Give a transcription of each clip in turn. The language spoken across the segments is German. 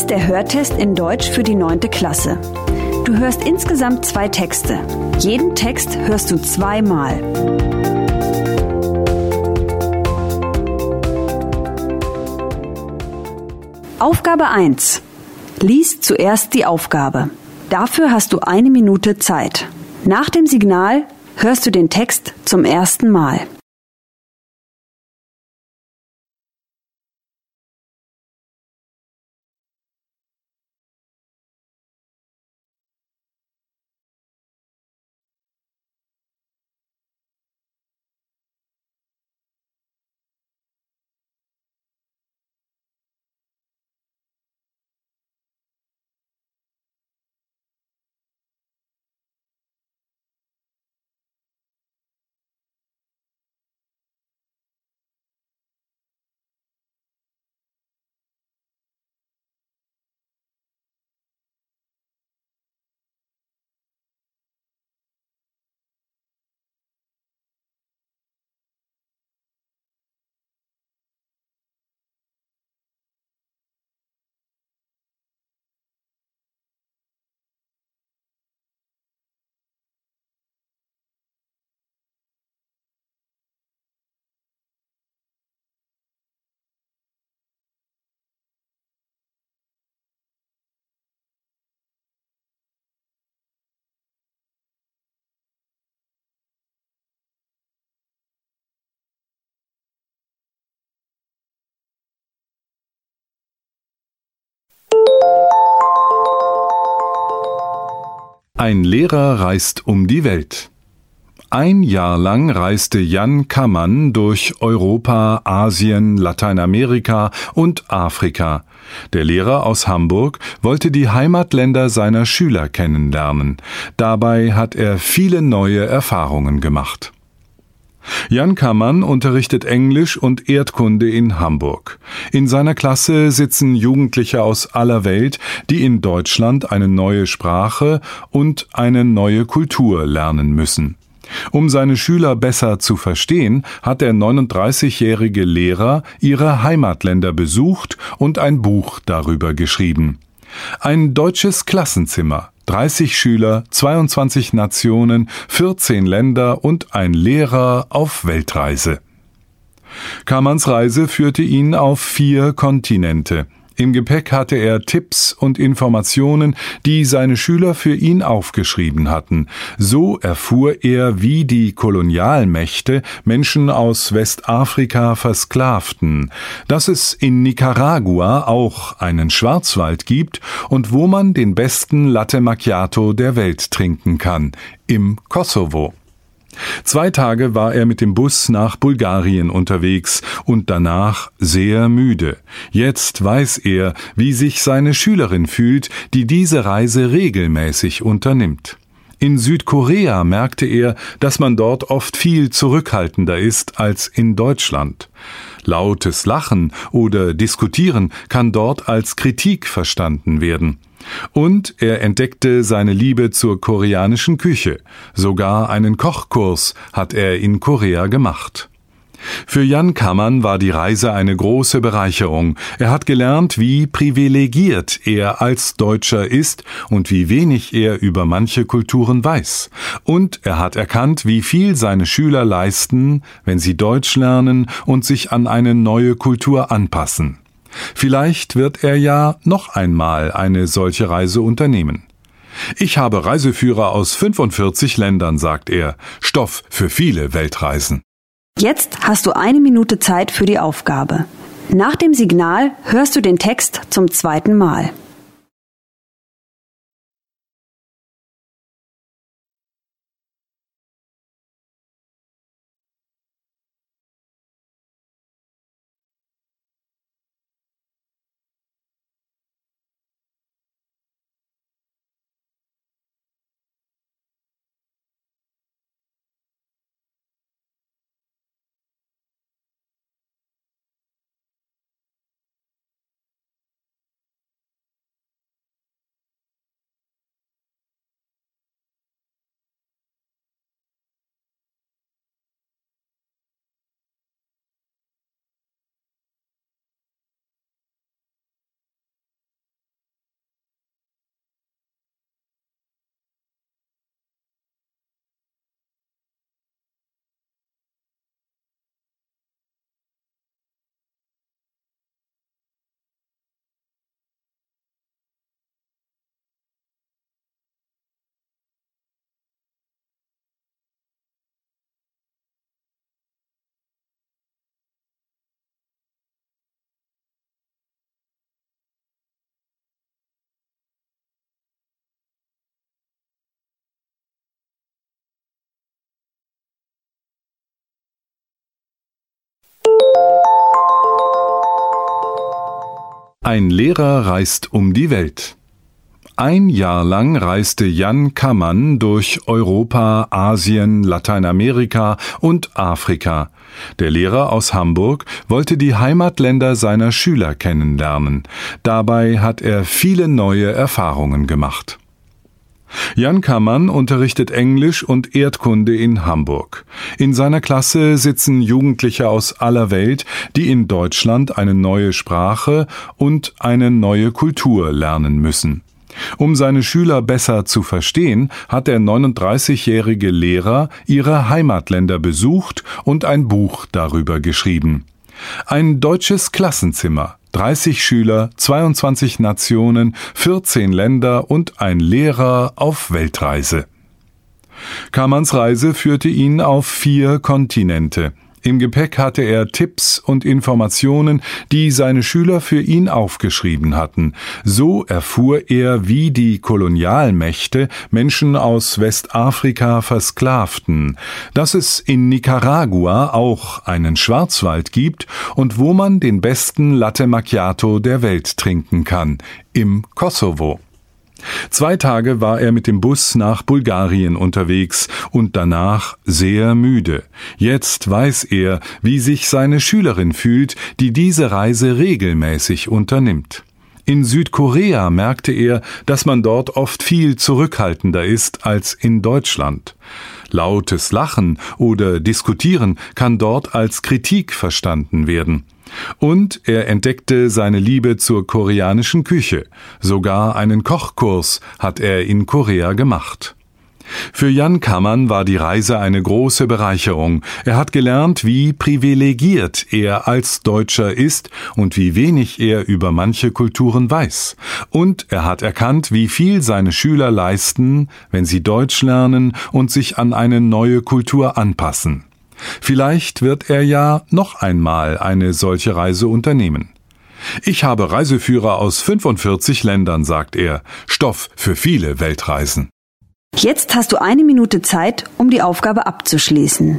ist der Hörtest in Deutsch für die 9. Klasse. Du hörst insgesamt 2 Texte. Jeden Text hörst du 2-mal. Aufgabe 1. Lies zuerst die Aufgabe. Dafür hast du 1 Minute Zeit. Nach dem Signal hörst du den Text zum ersten Mal. Ein Lehrer reist um die Welt. Ein Jahr lang reiste Jan Kammann durch Europa, Asien, Lateinamerika und Afrika. Der Lehrer aus Hamburg wollte die Heimatländer seiner Schüler kennenlernen. Dabei hat er viele neue Erfahrungen gemacht. Jan Kammann unterrichtet Englisch und Erdkunde in Hamburg. In seiner Klasse sitzen Jugendliche aus aller Welt, die in Deutschland eine neue Sprache und eine neue Kultur lernen müssen. Um seine Schüler besser zu verstehen, hat der 39-jährige Lehrer ihre Heimatländer besucht und ein Buch darüber geschrieben. Ein deutsches Klassenzimmer, 30 Schüler, 22 Nationen, 14 Länder und ein Lehrer auf Weltreise. Kammanns Reise führte ihn auf 4 Kontinente. Im Gepäck hatte er Tipps und Informationen, die seine Schüler für ihn aufgeschrieben hatten. So erfuhr er, wie die Kolonialmächte Menschen aus Westafrika versklavten, dass es in Nicaragua auch einen Schwarzwald gibt und wo man den besten Latte Macchiato der Welt trinken kann, im Kosovo. 2 Tage war er mit dem Bus nach Bulgarien unterwegs und danach sehr müde. Jetzt weiß er, wie sich seine Schülerin fühlt, die diese Reise regelmäßig unternimmt. In Südkorea merkte er, dass man dort oft viel zurückhaltender ist als in Deutschland. Lautes Lachen oder Diskutieren kann dort als Kritik verstanden werden. Und er entdeckte seine Liebe zur koreanischen Küche. Sogar einen Kochkurs hat er in Korea gemacht. Für Jan Kammann war die Reise eine große Bereicherung. Er hat gelernt, wie privilegiert er als Deutscher ist und wie wenig er über manche Kulturen weiß. Und er hat erkannt, wie viel seine Schüler leisten, wenn sie Deutsch lernen und sich an eine neue Kultur anpassen. Vielleicht wird er ja noch einmal eine solche Reise unternehmen. Ich habe Reiseführer aus 45 Ländern, sagt er. Stoff für viele Weltreisen. Jetzt hast du 1 Minute Zeit für die Aufgabe. Nach dem Signal hörst du den Text zum 2. Mal. Ein Lehrer reist um die Welt. Ein Jahr lang reiste Jan Kammann durch Europa, Asien, Lateinamerika und Afrika. Der Lehrer aus Hamburg wollte die Heimatländer seiner Schüler kennenlernen. Dabei hat er viele neue Erfahrungen gemacht. Jan Kammann unterrichtet Englisch und Erdkunde in Hamburg. In seiner Klasse sitzen Jugendliche aus aller Welt, die in Deutschland eine neue Sprache und eine neue Kultur lernen müssen. Um seine Schüler besser zu verstehen, hat der 39-jährige Lehrer ihre Heimatländer besucht und ein Buch darüber geschrieben. Ein deutsches Klassenzimmer, 30 Schüler, 22 Nationen, 14 Länder und ein Lehrer auf Weltreise. Kammanns Reise führte ihn auf 4 Kontinente. Im Gepäck hatte er Tipps und Informationen, die seine Schüler für ihn aufgeschrieben hatten. So erfuhr er, wie die Kolonialmächte Menschen aus Westafrika versklavten, dass es in Nicaragua auch einen Schwarzwald gibt und wo man den besten Latte Macchiato der Welt trinken kann, im Kosovo. 2 Tage war er mit dem Bus nach Bulgarien unterwegs und danach sehr müde. Jetzt weiß er, wie sich seine Schülerin fühlt, die diese Reise regelmäßig unternimmt. In Südkorea merkte er, dass man dort oft viel zurückhaltender ist als in Deutschland. Lautes Lachen oder Diskutieren kann dort als Kritik verstanden werden. Und er entdeckte seine Liebe zur koreanischen Küche. Sogar einen Kochkurs hat er in Korea gemacht. Für Jan Kammann war die Reise eine große Bereicherung. Er hat gelernt, wie privilegiert er als Deutscher ist und wie wenig er über manche Kulturen weiß. Und er hat erkannt, wie viel seine Schüler leisten, wenn sie Deutsch lernen und sich an eine neue Kultur anpassen. Vielleicht wird er ja noch einmal eine solche Reise unternehmen. Ich habe Reiseführer aus 45 Ländern, sagt er. Stoff für viele Weltreisen. Jetzt hast du 1 Minute Zeit, um die Aufgabe abzuschließen.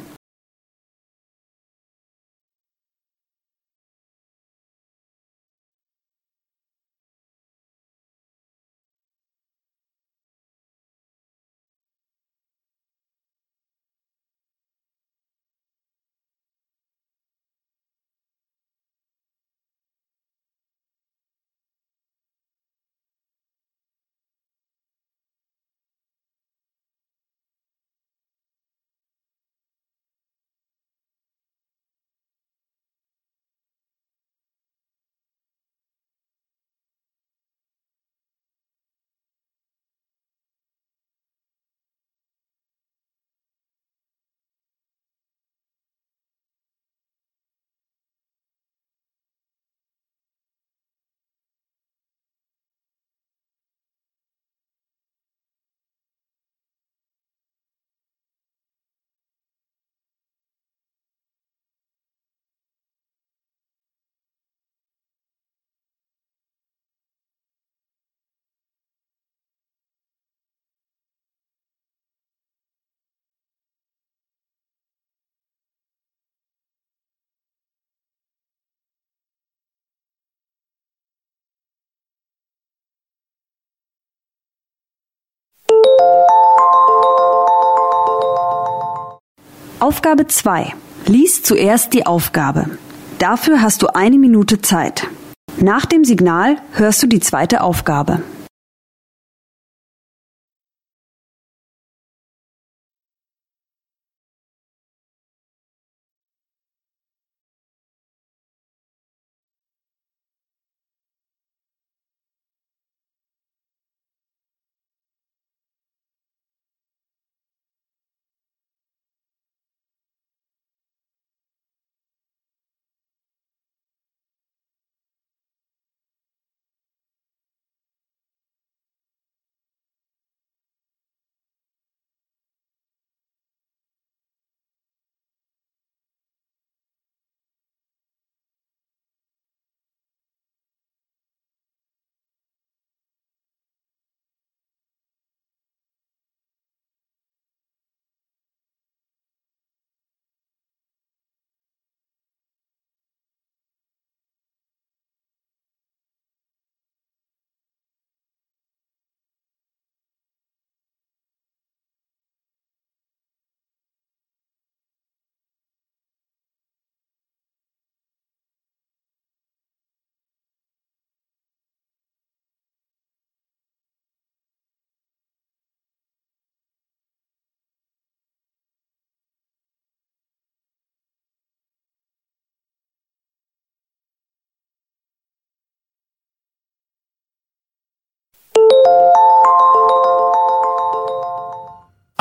Aufgabe 2. Lies zuerst die Aufgabe. Dafür hast du 1 Minute Zeit. Nach dem Signal hörst du die zweite Aufgabe.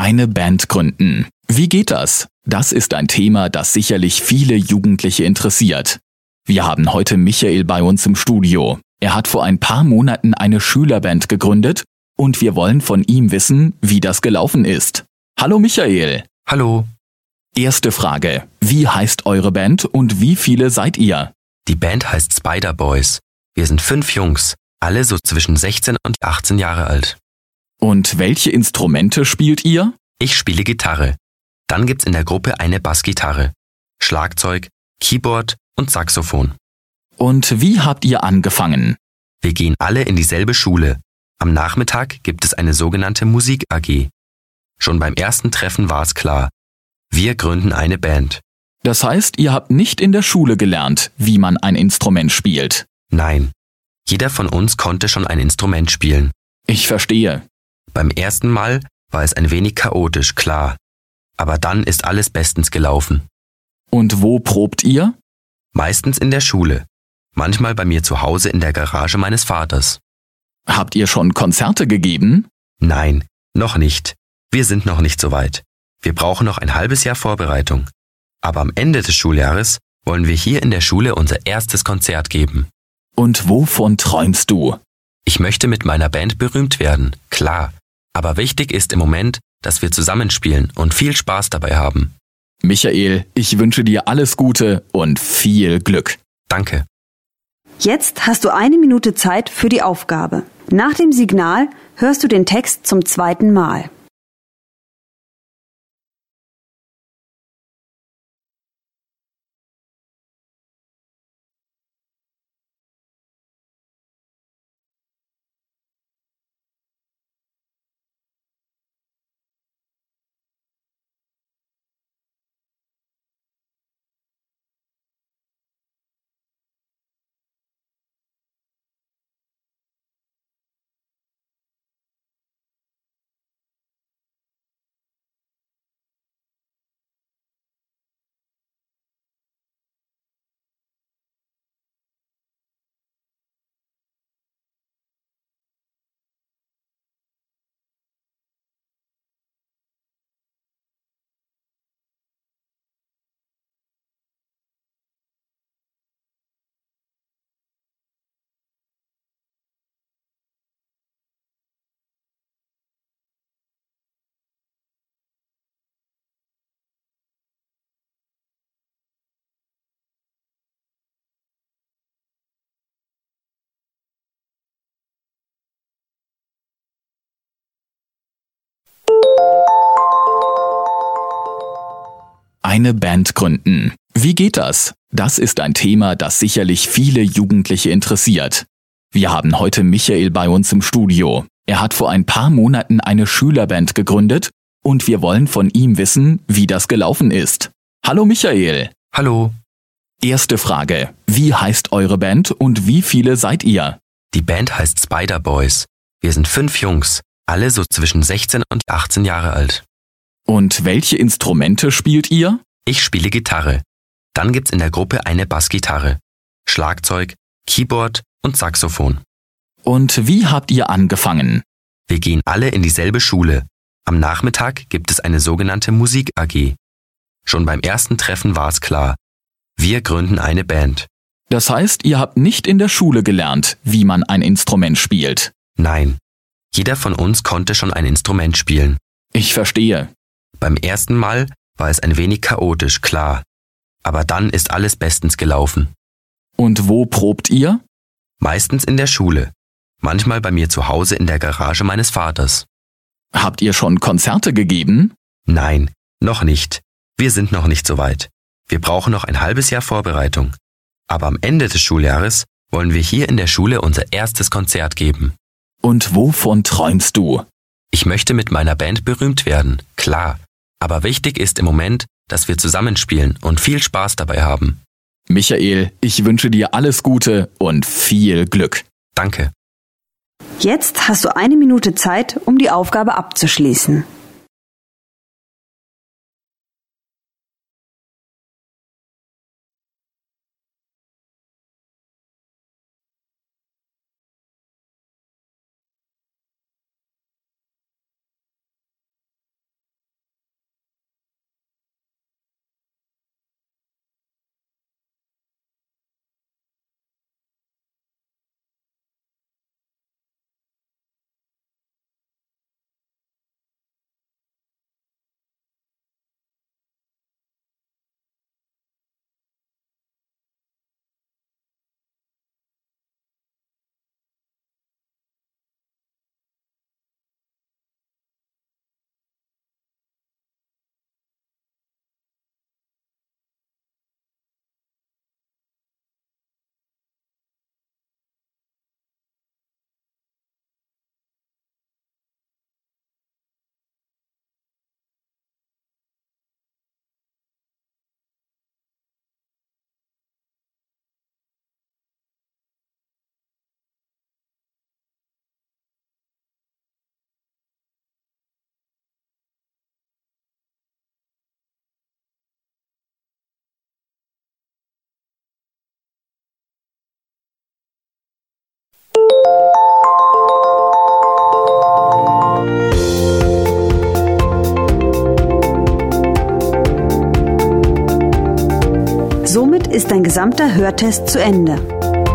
Eine Band gründen. Wie geht das? Das ist ein Thema, das sicherlich viele Jugendliche interessiert. Wir haben heute Michael bei uns im Studio. Er hat vor ein paar Monaten eine Schülerband gegründet und wir wollen von ihm wissen, wie das gelaufen ist. Hallo Michael. Hallo. Erste Frage. Wie heißt eure Band und wie viele seid ihr? Die Band heißt Spider Boys. Wir sind 5 Jungs, alle so zwischen 16 und 18 Jahre alt. Und welche Instrumente spielt ihr? Ich spiele Gitarre. Dann gibt's in der Gruppe eine Bassgitarre, Schlagzeug, Keyboard und Saxophon. Und wie habt ihr angefangen? Wir gehen alle in dieselbe Schule. Am Nachmittag gibt es eine sogenannte Musik AG. Schon beim ersten Treffen war es klar. Wir gründen eine Band. Das heißt, ihr habt nicht in der Schule gelernt, wie man ein Instrument spielt. Nein, jeder von uns konnte schon ein Instrument spielen. Ich verstehe. Beim ersten Mal war es ein wenig chaotisch, klar. Aber dann ist alles bestens gelaufen. Und wo probt ihr? Meistens in der Schule. Manchmal bei mir zu Hause in der Garage meines Vaters. Habt ihr schon Konzerte gegeben? Nein, noch nicht. Wir sind noch nicht so weit. Wir brauchen noch ein halbes Jahr Vorbereitung. Aber am Ende des Schuljahres wollen wir hier in der Schule unser erstes Konzert geben. Und wovon träumst du? Ich möchte mit meiner Band berühmt werden, klar. Aber wichtig ist im Moment, dass wir zusammenspielen und viel Spaß dabei haben. Michael, ich wünsche dir alles Gute und viel Glück. Danke. Jetzt hast du 1 Minute Zeit für die Aufgabe. Nach dem Signal hörst du den Text zum 2. Mal. Eine Band gründen. Wie geht das? Das ist ein Thema, das sicherlich viele Jugendliche interessiert. Wir haben heute Michael bei uns im Studio. Er hat vor ein paar Monaten eine Schülerband gegründet und wir wollen von ihm wissen, wie das gelaufen ist. Hallo Michael. Hallo. Erste Frage. Wie heißt eure Band und wie viele seid ihr? Die Band heißt Spider Boys. Wir sind 5 Jungs, alle so zwischen 16 und 18 Jahre alt. Und welche Instrumente spielt ihr? Ich spiele Gitarre. Dann gibt's in der Gruppe eine Bassgitarre, Schlagzeug, Keyboard und Saxophon. Und wie habt ihr angefangen? Wir gehen alle in dieselbe Schule. Am Nachmittag gibt es eine sogenannte Musik AG. Schon beim ersten Treffen war es klar. Wir gründen eine Band. Das heißt, ihr habt nicht in der Schule gelernt, wie man ein Instrument spielt. Nein, jeder von uns konnte schon ein Instrument spielen. Ich verstehe. Beim ersten Mal war es ein wenig chaotisch, klar. Aber dann ist alles bestens gelaufen. Und wo probt ihr? Meistens in der Schule. Manchmal bei mir zu Hause in der Garage meines Vaters. Habt ihr schon Konzerte gegeben? Nein, noch nicht. Wir sind noch nicht so weit. Wir brauchen noch ein halbes Jahr Vorbereitung. Aber am Ende des Schuljahres wollen wir hier in der Schule unser erstes Konzert geben. Und wovon träumst du? Ich möchte mit meiner Band berühmt werden, klar. Aber wichtig ist im Moment, dass wir zusammenspielen und viel Spaß dabei haben. Michael, ich wünsche dir alles Gute und viel Glück. Danke. Jetzt hast du 1 Minute Zeit, um die Aufgabe abzuschließen. Somit ist dein gesamter Hörtest zu Ende.